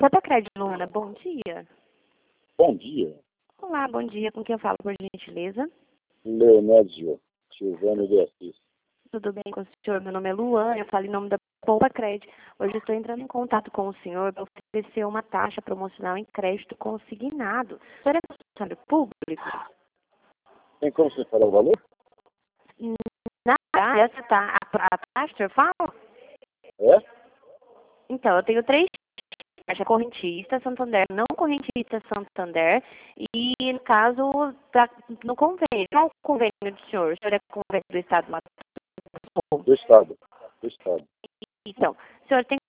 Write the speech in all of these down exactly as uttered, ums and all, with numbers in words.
Portacred, Luana, bom dia. Bom dia. Olá, bom dia. Com quem eu falo, por gentileza? Leonésio Silvano de Assis. Tudo bem com o senhor? Meu nome é Luana, eu falo em nome da Portacred. Hoje eu estou entrando em contato com o senhor para oferecer uma taxa promocional em crédito consignado. O senhor é funcionário público? Tem como você falar o valor? Na essa tá a, a taxa, o senhor fala? É? Então, eu tenho três taxas: correntista, Santander, não correntista, Santander, e, no caso, pra, no convênio. Qual é o convênio do senhor? O senhor é convênio do Estado do Mato Grosso? Do Estado. Do Estado. Então, o senhor tem...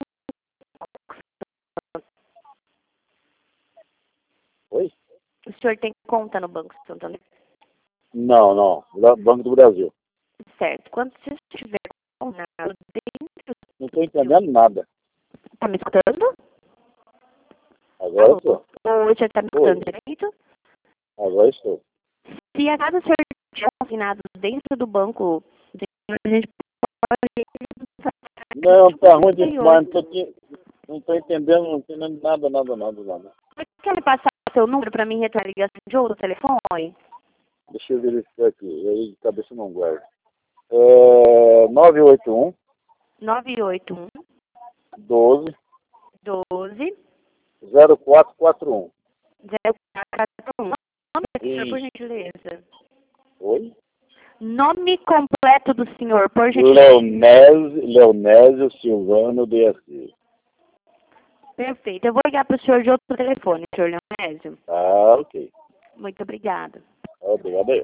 Oi? O senhor tem conta no Banco Santander? Não, não. Bra- Banco do Brasil. Certo. Quando você estiver contato dentro... Não estou entendendo nada. Está me escutando? Agora Alô? estou. Oi, o senhor está me Oi. escutando direito? Agora estou. Se acaso o senhor tiver consignado dentro do banco, a gente pode... Não, tá ruim demais. Não estou não tô entendendo, não estou entendendo nada, nada, nada, nada. Quer me passar o seu número para mim retornar a ligação de outro telefone? Deixa eu verificar aqui. Aí de cabeça não guardo. É, nove oito um, nove oito um, doze, doze, zero quatro quatro um. zero quatro um. Nome do senhor, por Isso. gentileza. Oi? Nome completo do senhor, por gentileza. Leonésio, Leonésio Silvano de Assis. Perfeito. Eu vou ligar para o senhor de outro telefone, senhor Leonésio. Ah, ok. Muito obrigada. Obrigado aí.